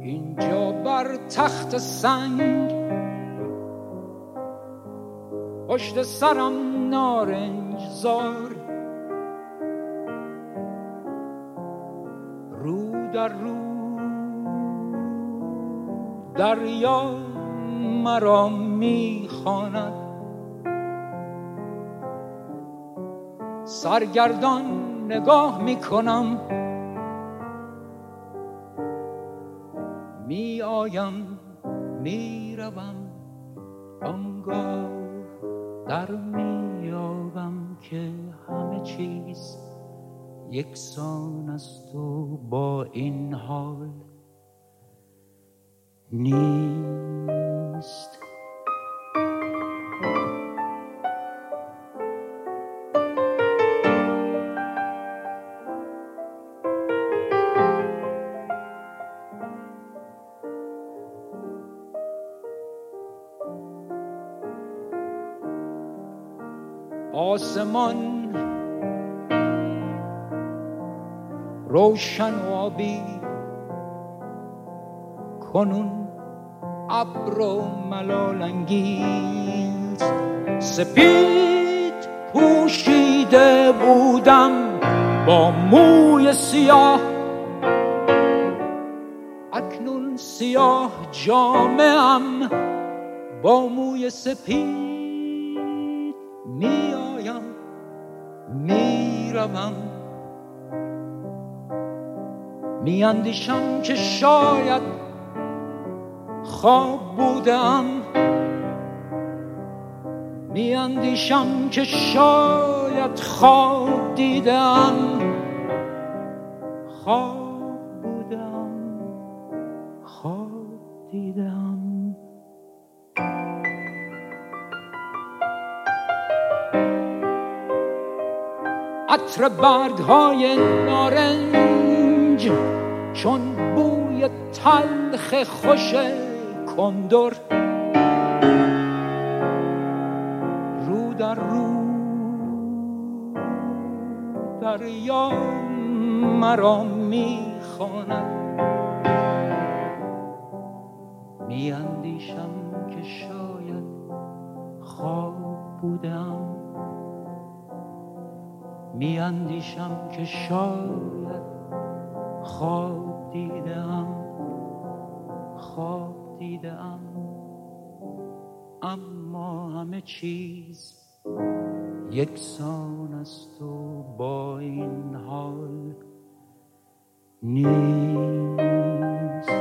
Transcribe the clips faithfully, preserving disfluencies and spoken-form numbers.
اینجا بر تخت سنگ پشت سرم نارنج زار، رو در رو دریا مرا میخواند، سرگردان نگاه میکنم، می آیم می روم، آنگاه در می یابم که همه چیز یکسان است و با این حال نیست. آسمان روشن و آبی، کنون ابر و ملال انگیز، سپید پوشیده بودم با موی سیاه، اکنون سیاه جامه‌ام با موی سپید، می آیم می روم، می اندیشم که شاید خواب بودم، می اندیشم که شاید خواب دیدم، خواب بودم خواب دیدم. عطر برگ‌های نارنج چون بوی تلخ خوش کندر، رو در رو دریا مرا میخواند، میاندیشم که شاید خواب بودم، میاندیشم که شاید خواب دیدم، خواب دیدم، اما همه چیز یکسان است و با این حال نیست.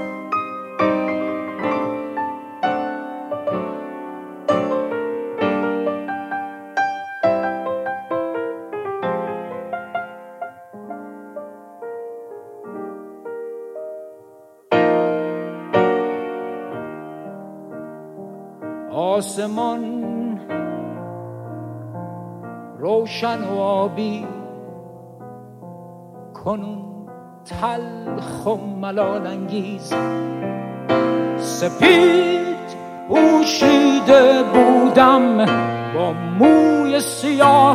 آسمان روشن و آبی، کنون تلخ و ملال انگیز، سپید پوشیده بودم با موی سیاه،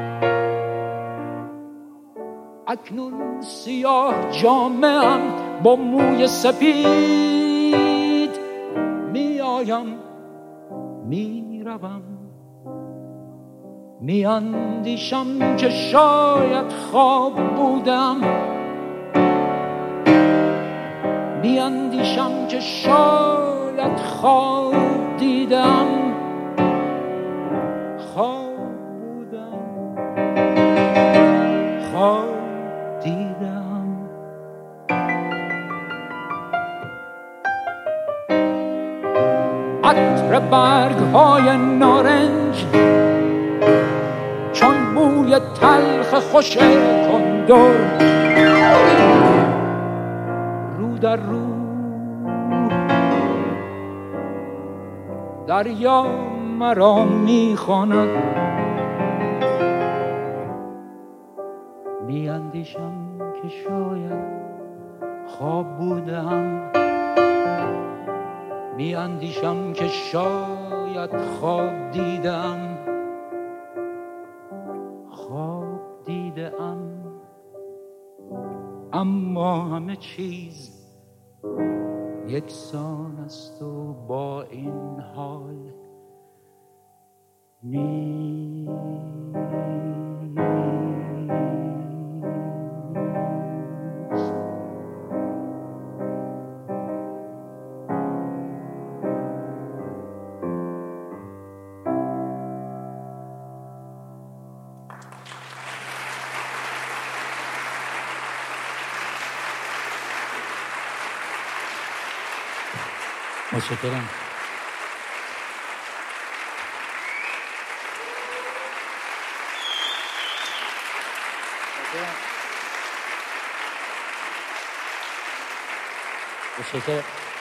اکنون سیاه جامه‌ام با موی سپید، می آیم می روم، می اندیشم که شاید خواب بودم، می اندیشم که شاید خواب دیدم، خواب بودم خواب دیدم. عطر برگ‌های نارنج چون بوی تلخ خوش کندر، رو در رو دریا مرا میخواند، میاندیشم که شاید خواب بودم، میاندیشم که شاید خواب دیدم، خواب دیدم، اما همه چیز یکسان است و با این حال نیست. متشکرم. متشکرم.